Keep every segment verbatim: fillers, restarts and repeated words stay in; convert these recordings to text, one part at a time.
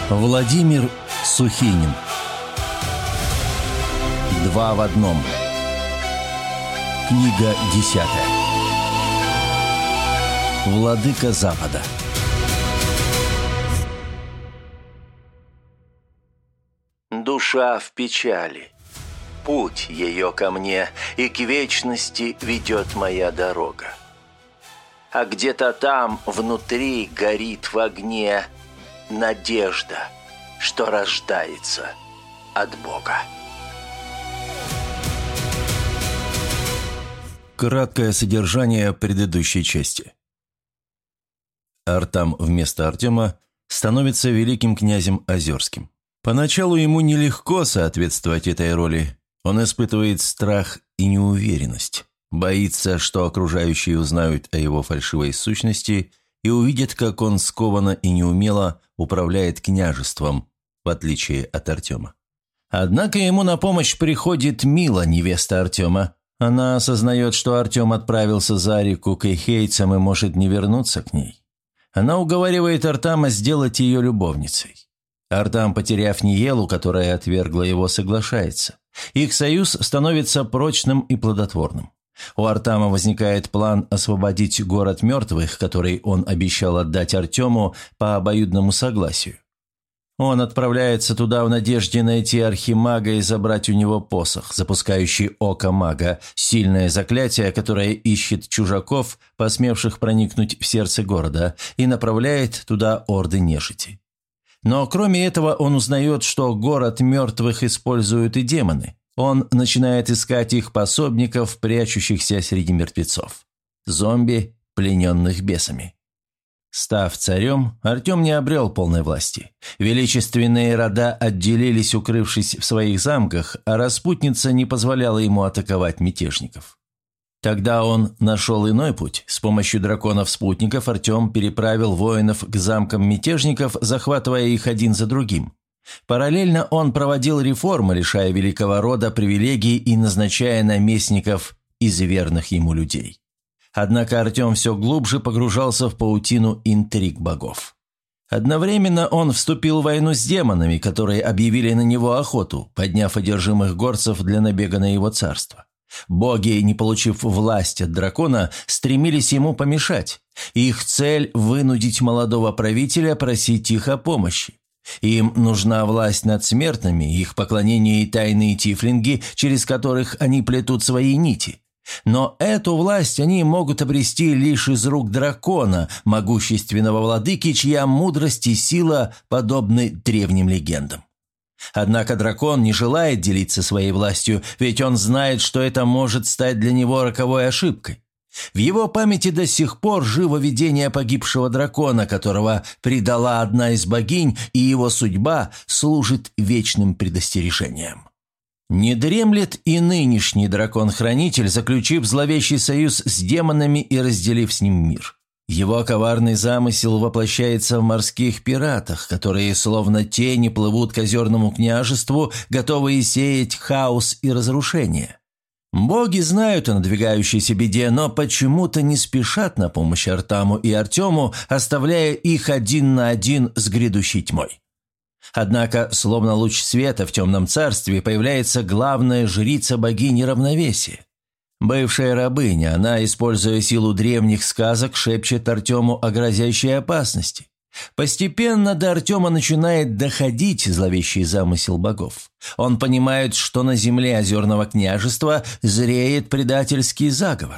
Владимир Сухинин. Два в одном. Книга десятая. Владыка Запада. Душа в печали. Путь ее ко мне, и к вечности ведет моя дорога. А где-то там внутри горит в огне надежда, что рождается от Бога. Краткое содержание предыдущей части. Артам вместо Артема становится великим князем Озерским. Поначалу ему нелегко соответствовать этой роли. Он испытывает страх и неуверенность. Боится, что окружающие узнают о его фальшивой сущности и увидят, как он скованно и неумело управляет княжеством, в отличие от Артема. Однако ему на помощь приходит Мила, невеста Артема. Она осознает, что Артем отправился за реку к эхейцам и может не вернуться к ней. Она уговаривает Артама сделать ее любовницей. Артам, потеряв Ниелу, которая отвергла его, соглашается. Их союз становится прочным и плодотворным. У Артама возникает план освободить город мертвых, который он обещал отдать Артему по обоюдному согласию. Он отправляется туда в надежде найти архимага и забрать у него посох, запускающий око мага, сильное заклятие, которое ищет чужаков, посмевших проникнуть в сердце города, и направляет туда орды нежити. Но кроме этого он узнает, что город мертвых используют и демоны. Он начинает искать их пособников, прячущихся среди мертвецов. Зомби, плененных бесами. Став царем, Артем не обрел полной власти. Величественные рода отделились, укрывшись в своих замках, а распутница не позволяла ему атаковать мятежников. Тогда он нашел иной путь. С помощью драконов-спутников Артем переправил воинов к замкам мятежников, захватывая их один за другим. Параллельно он проводил реформы, лишая великого рода привилегий и назначая наместников из верных ему людей. Однако Артем все глубже погружался в паутину интриг богов. Одновременно он вступил в войну с демонами, которые объявили на него охоту, подняв одержимых горцев для набега на его царство. Боги, не получив власть от дракона, стремились ему помешать. Их цель – вынудить молодого правителя просить их о помощи. Им нужна власть над смертными, их поклонение и тайные тифлинги, через которых они плетут свои нити. Но эту власть они могут обрести лишь из рук дракона, могущественного владыки, чья мудрость и сила подобны древним легендам. Однако дракон не желает делиться своей властью, ведь он знает, что это может стать для него роковой ошибкой. В его памяти до сих пор живо видение погибшего дракона, которого предала одна из богинь, и его судьба служит вечным предостережением. Не дремлет и нынешний дракон-хранитель, заключив зловещий союз с демонами и разделив с ним мир. Его коварный замысел воплощается в морских пиратах, которые словно тени плывут к озерному княжеству, готовые сеять хаос и разрушение. Боги знают о надвигающейся беде, но почему-то не спешат на помощь Артаму и Артему, оставляя их один на один с грядущей тьмой. Однако, словно луч света в темном царстве, появляется главная жрица богини равновесия. Бывшая рабыня, она, используя силу древних сказок, шепчет Артему о грозящей опасности. Постепенно до Артема начинает доходить зловещий замысел богов. Он понимает, что на земле озерного княжества зреет предательский заговор.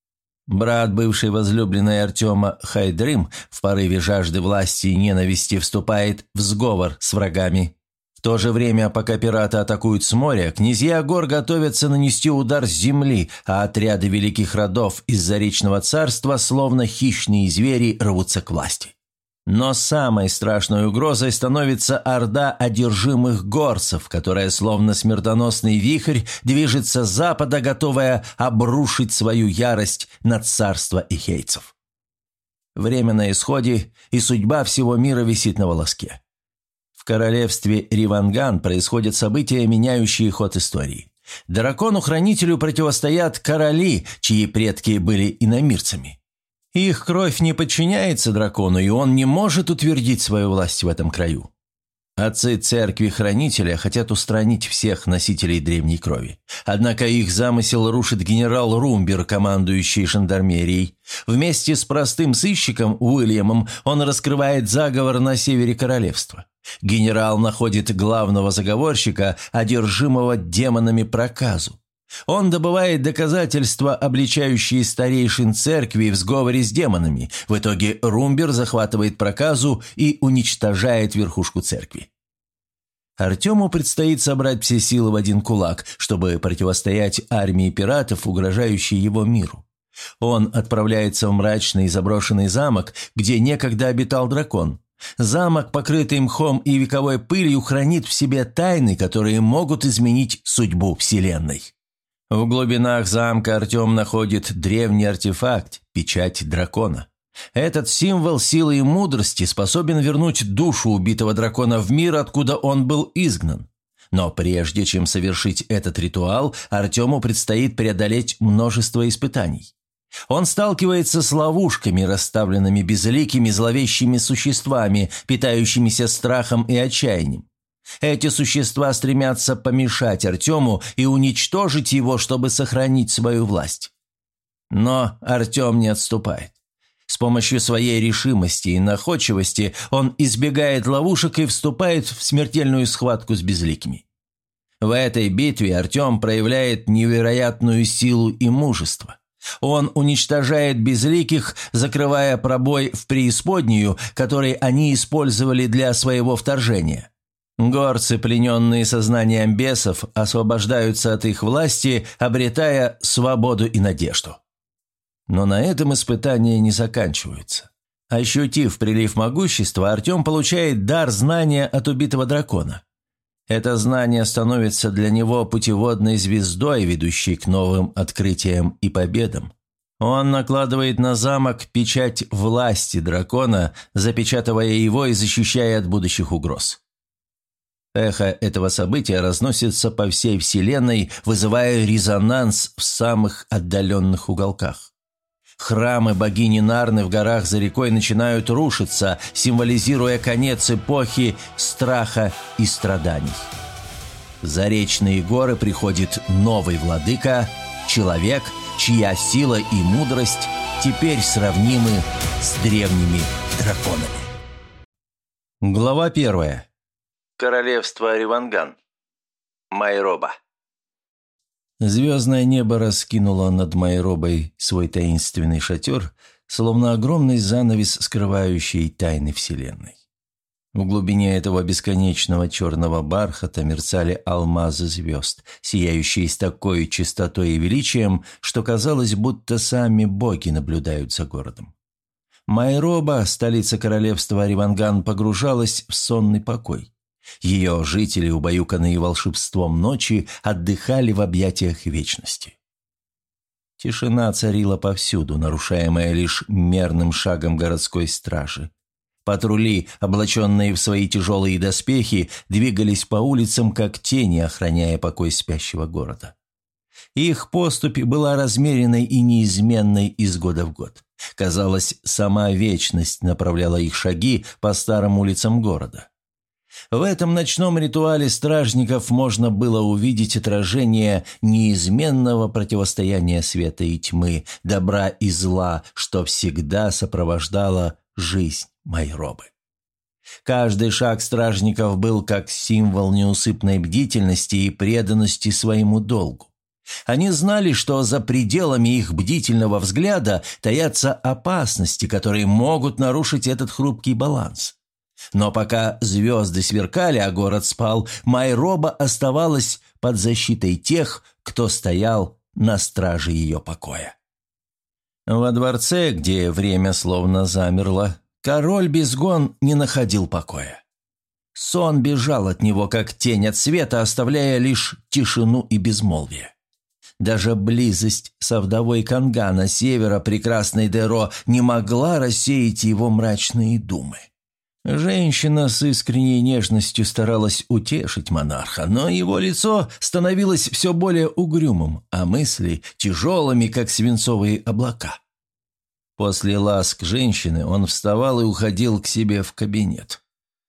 Брат бывшей возлюбленной Артема Хайдрым в порыве жажды власти и ненависти вступает в сговор с врагами. В то же время, пока пираты атакуют с моря, князья гор готовятся нанести удар с земли, а отряды великих родов из Заречного царства, словно хищные звери, рвутся к власти. Но самой страшной угрозой становится орда одержимых горцев, которая, словно смертоносный вихрь, движется с запада, готовая обрушить свою ярость на царство эхейцев. Время на исходе, и судьба всего мира висит на волоске. В королевстве Риванган происходят события, меняющие ход истории. Дракону-хранителю противостоят короли, чьи предки были иномирцами. Их кровь не подчиняется дракону, и он не может утвердить свою власть в этом краю. Отцы церкви-хранителя хотят устранить всех носителей древней крови. Однако их замысел рушит генерал Румбер, командующий жандармерией. Вместе с простым сыщиком Уильямом он раскрывает заговор на севере королевства. Генерал находит главного заговорщика, одержимого демонами проказу. Он добывает доказательства, обличающие старейшин церкви в сговоре с демонами. В итоге Румбер захватывает проказу и уничтожает верхушку церкви. Артему предстоит собрать все силы в один кулак, чтобы противостоять армии пиратов, угрожающей его миру. Он отправляется в мрачный заброшенный замок, где некогда обитал дракон. Замок, покрытый мхом и вековой пылью, хранит в себе тайны, которые могут изменить судьбу Вселенной. В глубинах замка Артем находит древний артефакт – печать дракона. Этот символ силы и мудрости способен вернуть душу убитого дракона в мир, откуда он был изгнан. Но прежде чем совершить этот ритуал, Артему предстоит преодолеть множество испытаний. Он сталкивается с ловушками, расставленными безликими зловещими существами, питающимися страхом и отчаянием. Эти существа стремятся помешать Артему и уничтожить его, чтобы сохранить свою власть. Но Артем не отступает. С помощью своей решимости и находчивости он избегает ловушек и вступает в смертельную схватку с безликими. В этой битве Артем проявляет невероятную силу и мужество. Он уничтожает безликих, закрывая пробой в преисподнюю, который они использовали для своего вторжения. Горцы, плененные сознанием бесов, освобождаются от их власти, обретая свободу и надежду. Но на этом испытания не заканчиваются. Ощутив прилив могущества, Артем получает дар знания от убитого дракона. Это знание становится для него путеводной звездой, ведущей к новым открытиям и победам. Он накладывает на замок печать власти дракона, запечатывая его и защищая от будущих угроз. Эхо этого события разносится по всей Вселенной, вызывая резонанс в самых отдаленных уголках. Храмы богини Нарны в горах за рекой начинают рушиться, символизируя конец эпохи страха и страданий. В Заречные горы приходит новый владыка, человек, чья сила и мудрость теперь сравнимы с древними драконами. Глава первая. Королевство Риванган. Майроба. Звездное небо раскинуло над Майробой свой таинственный шатер, словно огромный занавес, скрывающий тайны Вселенной. В глубине этого бесконечного черного бархата мерцали алмазы звезд, сияющие с такой чистотой и величием, что казалось, будто сами боги наблюдают за городом. Майроба, столица королевства Риванган, погружалась в сонный покой. Ее жители, убаюканные волшебством ночи, отдыхали в объятиях вечности. Тишина царила повсюду, нарушаемая лишь мерным шагом городской стражи. Патрули, облаченные в свои тяжелые доспехи, двигались по улицам, как тени, охраняя покой спящего города. Их поступь была размеренной и неизменной из года в год. Казалось, сама вечность направляла их шаги по старым улицам города. В этом ночном ритуале стражников можно было увидеть отражение неизменного противостояния света и тьмы, добра и зла, что всегда сопровождало жизнь Майробы. Каждый шаг стражников был как символ неусыпной бдительности и преданности своему долгу. Они знали, что за пределами их бдительного взгляда таятся опасности, которые могут нарушить этот хрупкий баланс. Но пока звезды сверкали, а город спал, Майроба оставалась под защитой тех, кто стоял на страже ее покоя. Во дворце, где время словно замерло, король Безгон не находил покоя. Сон бежал от него, как тень от света, оставляя лишь тишину и безмолвие. Даже близость со вдовой Кангана севера прекрасной Деро не могла рассеять его мрачные думы. Женщина с искренней нежностью старалась утешить монарха, но его лицо становилось все более угрюмым, а мысли тяжелыми, как свинцовые облака. После ласк женщины он вставал и уходил к себе в кабинет.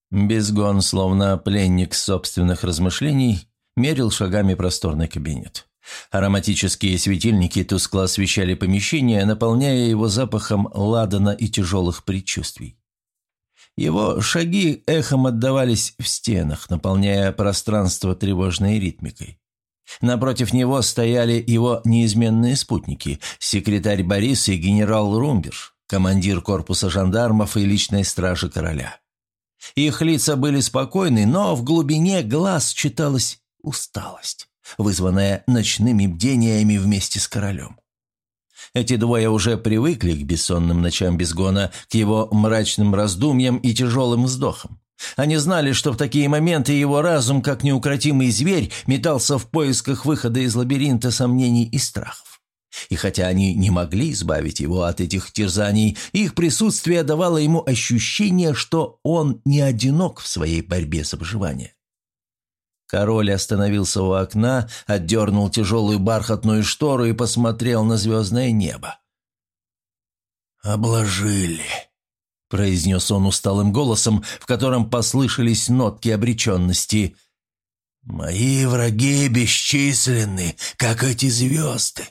Безгон, словно пленник собственных размышлений, мерил шагами просторный кабинет. Ароматические светильники тускло освещали помещение, наполняя его запахом ладана и тяжелых предчувствий. Его шаги эхом отдавались в стенах, наполняя пространство тревожной ритмикой. Напротив него стояли его неизменные спутники – секретарь Борис и генерал Румбер, командир корпуса жандармов и личной стражи короля. Их лица были спокойны, но в глубине глаз читалась усталость, вызванная ночными бдениями вместе с королем. Эти двое уже привыкли к бессонным ночам Безгона, к его мрачным раздумьям и тяжелым вздохам. Они знали, что в такие моменты его разум, как неукротимый зверь, метался в поисках выхода из лабиринта сомнений и страхов. И хотя они не могли избавить его от этих терзаний, их присутствие давало ему ощущение, что он не одинок в своей борьбе за выживание. Король остановился у окна, отдернул тяжелую бархатную штору и посмотрел на звездное небо. «Обложили», — произнес он усталым голосом, в котором послышались нотки обреченности. «Мои враги бесчисленны, как эти звезды».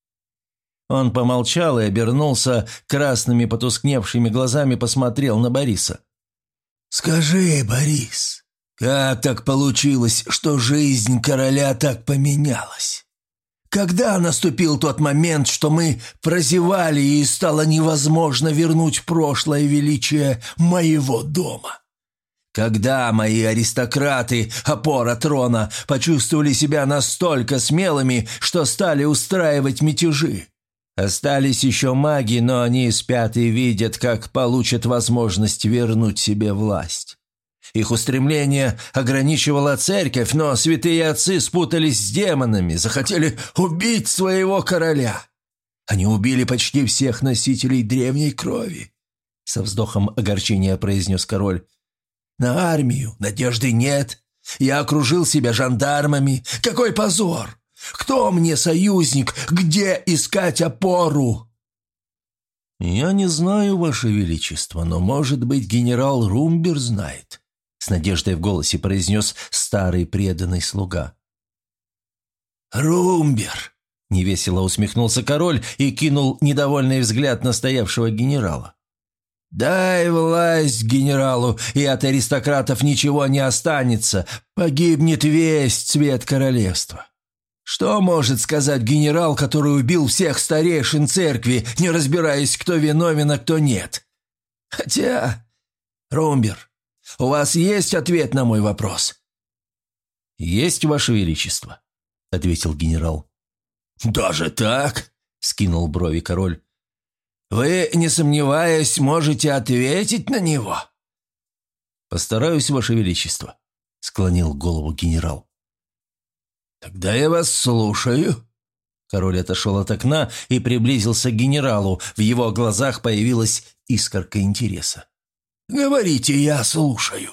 Он помолчал и обернулся, красными потускневшими глазами посмотрел на Бориса. «Скажи, Борис, как так получилось, что жизнь короля так поменялась? Когда наступил тот момент, что мы прозевали и стало невозможно вернуть прошлое величие моего дома? Когда мои аристократы, опора трона, почувствовали себя настолько смелыми, что стали устраивать мятежи? Остались еще маги, но они спят и видят, как получат возможность вернуть себе власть. Их устремление ограничивала церковь, но святые отцы спутались с демонами, захотели убить своего короля. Они убили почти всех носителей древней крови, — со вздохом огорчения произнес король. На армию надежды нет. Я окружил себя жандармами. Какой позор! Кто мне союзник? Где искать опору?» «Я не знаю, Ваше Величество, но, может быть, генерал Румбер знает», — с надеждой в голосе произнес старый преданный слуга. «Румбер!» — невесело усмехнулся король и кинул недовольный взгляд на стоявшего генерала. «Дай власть генералу, и от аристократов ничего не останется. Погибнет весь цвет королевства. Что может сказать генерал, который убил всех старейшин церкви, не разбираясь, кто виновен, а кто нет? Хотя, Румбер, у вас есть ответ на мой вопрос?» «Есть, Ваше Величество», — ответил генерал. «Даже так?» — скинул брови король. «Вы, не сомневаясь, можете ответить на него?» «Постараюсь, Ваше Величество», — склонил голову генерал. «Тогда я вас слушаю». Король отошел от окна и приблизился к генералу. В его глазах появилась искорка интереса. «Говорите, я слушаю».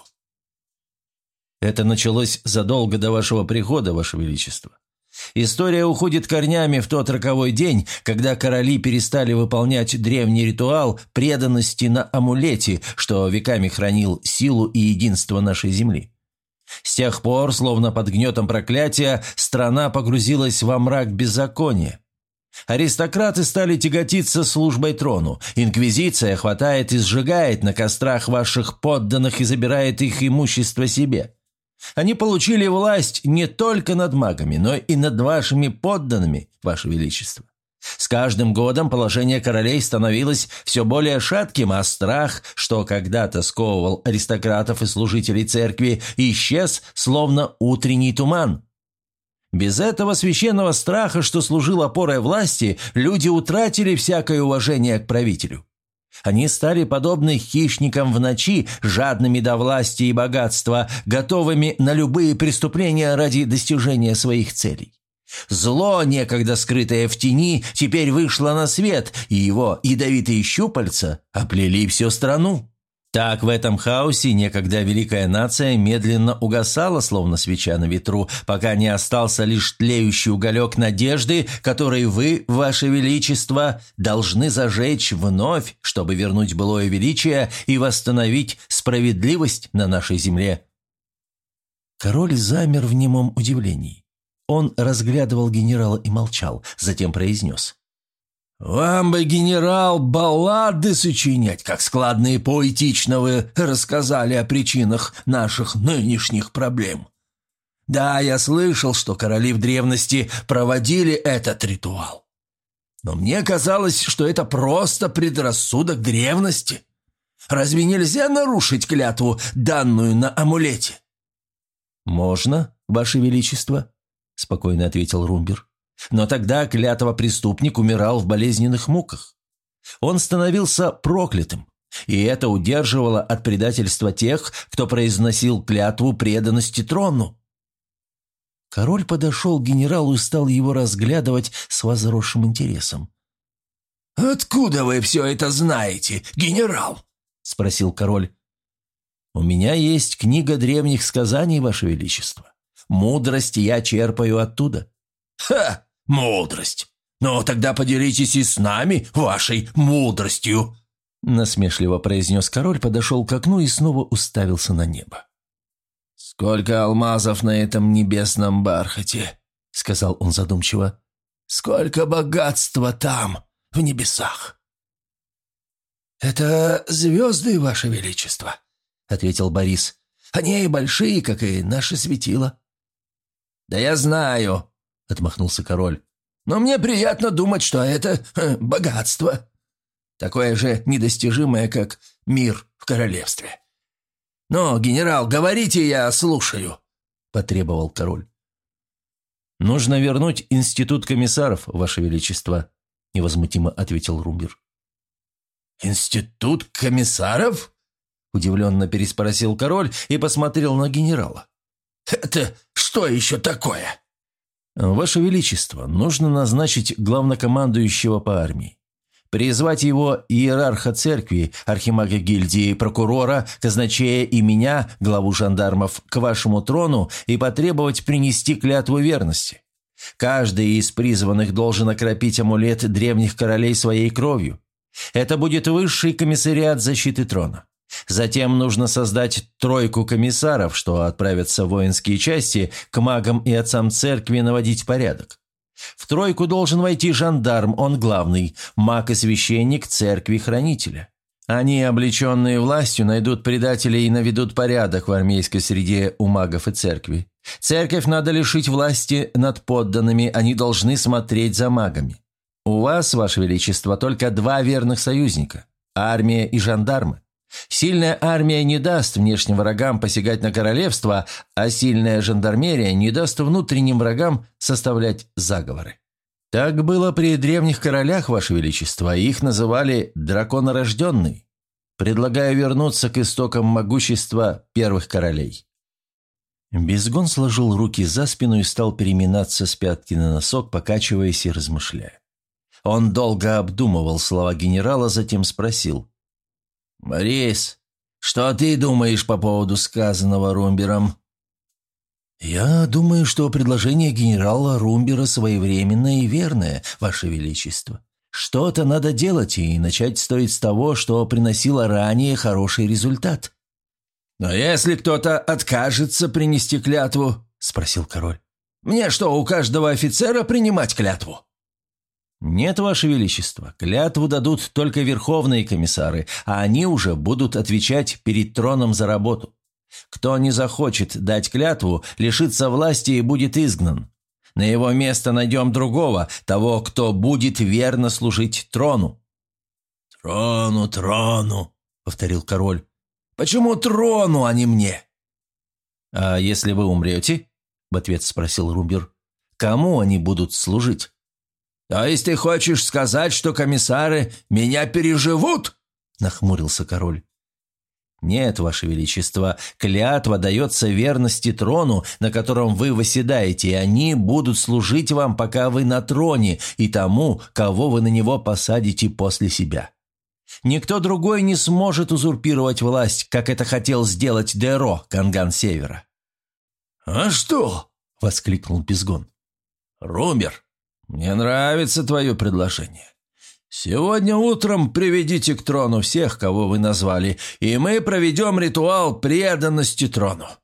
«Это началось задолго до вашего прихода, Ваше Величество. История уходит корнями в тот роковой день, когда короли перестали выполнять древний ритуал преданности на амулете, что веками хранил силу и единство нашей земли. С тех пор, словно под гнетом проклятия, страна погрузилась во мрак беззакония. Аристократы стали тяготиться службой трону. Инквизиция хватает и сжигает на кострах ваших подданных и забирает их имущество себе. Они получили власть не только над магами, но и над вашими подданными, Ваше Величество. С каждым годом положение королей становилось все более шатким, а страх, что когда-то сковывал аристократов и служителей церкви, исчез, словно утренний туман. Без этого священного страха, что служил опорой власти, люди утратили всякое уважение к правителю. Они стали подобны хищникам в ночи, жадными до власти и богатства, готовыми на любые преступления ради достижения своих целей. Зло, некогда скрытое в тени, теперь вышло на свет, и его ядовитые щупальца оплели всю страну. Так в этом хаосе некогда великая нация медленно угасала, словно свеча на ветру, пока не остался лишь тлеющий уголек надежды, который вы, ваше величество, должны зажечь вновь, чтобы вернуть былое величие и восстановить справедливость на нашей земле». Король замер в немом удивлении. Он разглядывал генерала и молчал, затем произнес: «Вам бы, генерал, баллады сочинять, как складно и поэтично вы рассказали о причинах наших нынешних проблем. Да, я слышал, что короли в древности проводили этот ритуал. Но мне казалось, что это просто предрассудок древности. Разве нельзя нарушить клятву, данную на амулете?» «Можно, ваше величество», – спокойно ответил Румбер. «Но тогда клятва преступник умирал в болезненных муках. Он становился проклятым, и это удерживало от предательства тех, кто произносил клятву преданности трону». Король подошел к генералу и стал его разглядывать с возросшим интересом. «Откуда вы все это знаете, генерал?» – спросил король. «У меня есть книга древних сказаний, ваше величество. Мудрость я черпаю оттуда». «Ха! Мудрость! Ну, тогда поделитесь и с нами вашей мудростью!» Насмешливо произнес король, подошел к окну и снова уставился на небо. «Сколько алмазов на этом небесном бархате!» — сказал он задумчиво. «Сколько богатства там, в небесах!» «Это звезды, ваше величество!» — ответил Борис. «Они и большие, как и наши светила». «Да я знаю», — отмахнулся король. «Но мне приятно думать, что это ха, богатство. Такое же недостижимое, как мир в королевстве». «Ну, генерал, говорите, я слушаю», — потребовал король. «Нужно вернуть институт комиссаров, ваше величество», — невозмутимо ответил Румбер. «Институт комиссаров?» – удивленно переспросил король и посмотрел на генерала. «Это что еще такое?» «Ваше Величество, нужно назначить главнокомандующего по армии. Призвать его иерарха церкви, архимага гильдии, прокурора, казначея и меня, главу жандармов, к вашему трону и потребовать принести клятву верности. Каждый из призванных должен окропить амулет древних королей своей кровью. Это будет высший комиссариат защиты трона. Затем нужно создать тройку комиссаров, что отправятся в воинские части к магам и отцам церкви наводить порядок. В тройку должен войти жандарм, он главный, маг и священник церкви хранителя. Они, облеченные властью, найдут предателей и наведут порядок в армейской среде у магов и церкви. Церковь надо лишить власти над подданными, они должны смотреть за магами. У вас, ваше величество, только два верных союзника – армия и жандармы. Сильная армия не даст внешним врагам посягать на королевство, а сильная жандармерия не даст внутренним врагам составлять заговоры. Так было при древних королях, ваше величество, их называли драконорожденные. Предлагаю вернуться к истокам могущества первых королей». Безгон сложил руки за спину и стал переминаться с пятки на носок, покачиваясь и размышляя. Он долго обдумывал слова генерала, затем спросил: «Борис, что ты думаешь по поводу сказанного Румбером?» «Я думаю, что предложение генерала Румбера своевременное и верное, ваше величество. Что-то надо делать, и начать стоит с того, что приносило ранее хороший результат». «Но если кто-то откажется принести клятву?» – спросил король. «Мне что, у каждого офицера принимать клятву?» «Нет, ваше величество, клятву дадут только верховные комиссары, а они уже будут отвечать перед троном за работу. Кто не захочет дать клятву, лишится власти и будет изгнан. На его место найдем другого, того, кто будет верно служить трону». «Трону, трону», — повторил король. «Почему трону, а не мне?» «А если вы умрете?» — в ответ спросил Румбер. «Кому они будут служить?» «То есть ты хочешь сказать, что комиссары меня переживут?» – нахмурился король. «Нет, ваше величество, клятва дается верности трону, на котором вы восседаете, и они будут служить вам, пока вы на троне, и тому, кого вы на него посадите после себя. Никто другой не сможет узурпировать власть, как это хотел сделать Деро, Канган Севера». «А что?» – воскликнул Пизгон. «Румер, мне нравится твое предложение. Сегодня утром приведите к трону всех, кого вы назвали, и мы проведем ритуал преданности трону.